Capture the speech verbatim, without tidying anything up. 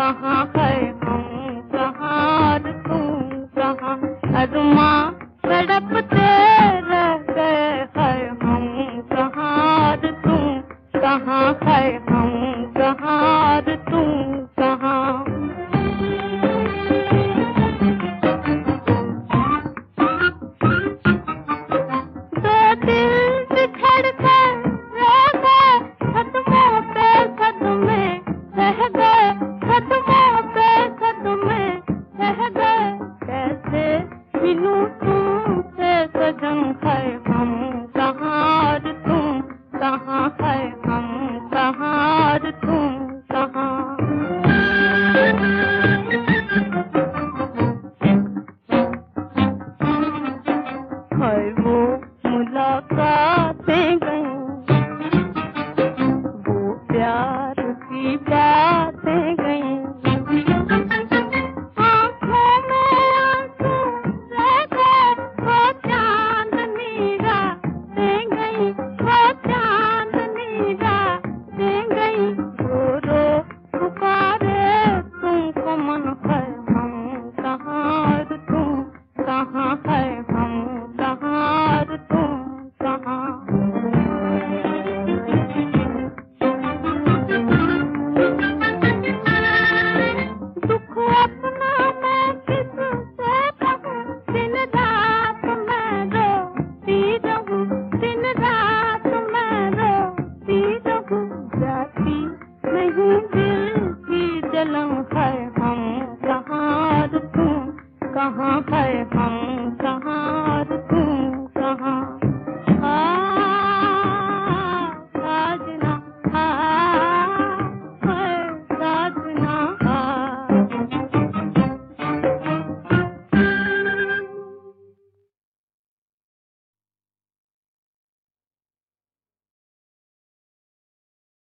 कहाँ है हम कहाँ तू कहाँ, अरमा तड़पते रह गए है हम कहाँ तू कहाँ है हम कहाँ तू कहाँ। दो दिल बिछड़ कर रह गए सदमों पे सदमे रह गए, सदमों पे सदमे रह गए, कैसे मिलूं तुमसे सजन है हम कहाँ तुम कहाँ है हम कहाँ तुम कहाँ। है वो मुलाकातें गई, वो प्यार की बातें गई, आँखों में आंसू रह गए, वो चांदनी रातें गई, वो चांदनी रातें गई, रो रो पुकारे तुमको मन है हम कहाँ तुम कहाँ है हम कहाँ तुम कहाँ। दुख अपना मैं किससे कहूँ, दिन रात मैं रोती रहूँ, दिन रात मैं रोती रहूँ, जाती नहीं दिल की जलन है हम कहाँ तुम कहाँ है हम कहाँ।